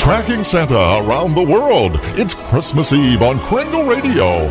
Tracking Santa around the world. It's Christmas Eve on Kringle Radio.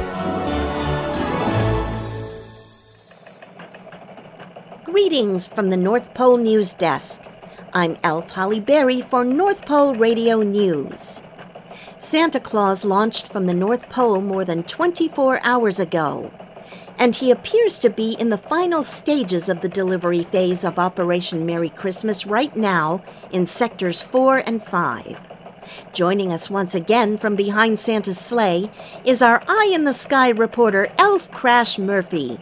Greetings from the North Pole News Desk. I'm Elf Holly Berry for North Pole Radio News. Santa Claus launched from the North Pole more than 24 hours ago, and he appears to be in the final stages of the delivery phase of Operation Merry Christmas right now in Sectors 4 and 5. Joining us once again from behind Santa's sleigh is our eye-in-the-sky reporter, Elf Crash Murphy.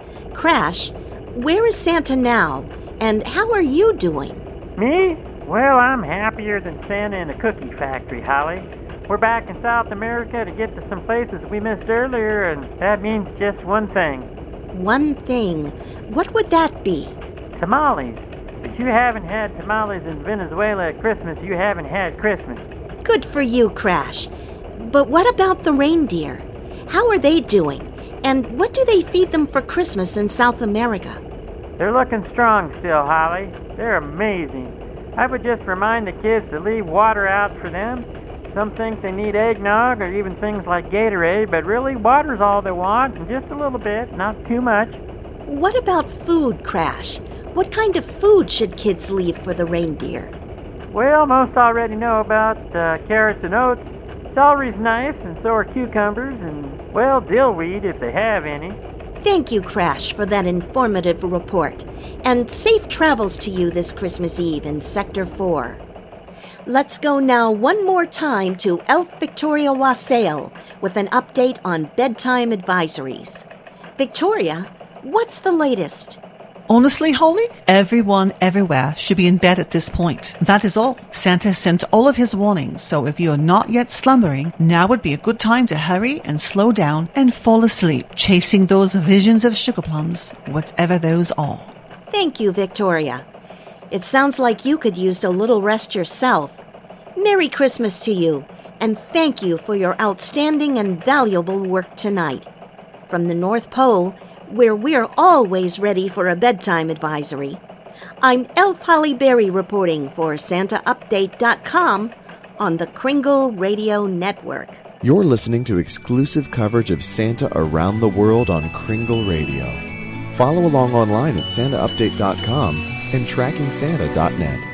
Crash, where is Santa now, and how are you doing? Me? Well, I'm happier than Santa in a cookie factory, Holly. We're back in South America to get to some places we missed earlier, and that means just one thing. One thing? What would that be? Tamales. If you haven't had tamales in Venezuela at Christmas, you haven't had Christmas. Good for you, Crash. But what about the reindeer? How are they doing? And what do they feed them for Christmas in South America? They're looking strong still, Holly. They're amazing. I would just remind the kids to leave water out for them. Some think they need eggnog or even things like Gatorade, but really water's all they want, and just a little bit, not too much. What about food, Crash? What kind of food should kids leave for the reindeer? Well, most already know about carrots and oats. Celery's nice, and so are cucumbers, and, well, dillweed if they have any. Thank you, Crash, for that informative report. And safe travels to you this Christmas Eve in Sector 4. Let's go now one more time to Elf Victoria Wassail with an update on bedtime advisories. Victoria, what's the latest? Honestly, Holly, everyone everywhere should be in bed at this point. That is all. Santa sent all of his warnings, so if you're not yet slumbering, now would be a good time to hurry and slow down and fall asleep, chasing those visions of sugar plums, whatever those are. Thank you, Victoria. It sounds like you could use a little rest yourself. Merry Christmas to you, and thank you for your outstanding and valuable work tonight. From the North Pole, where we're always ready for a bedtime advisory, I'm Elf Holly Berry reporting for SantaUpdate.com on the Kringle Radio Network. You're listening to exclusive coverage of Santa around the world on Kringle Radio. Follow along online at SantaUpdate.com and TrackingSanta.net.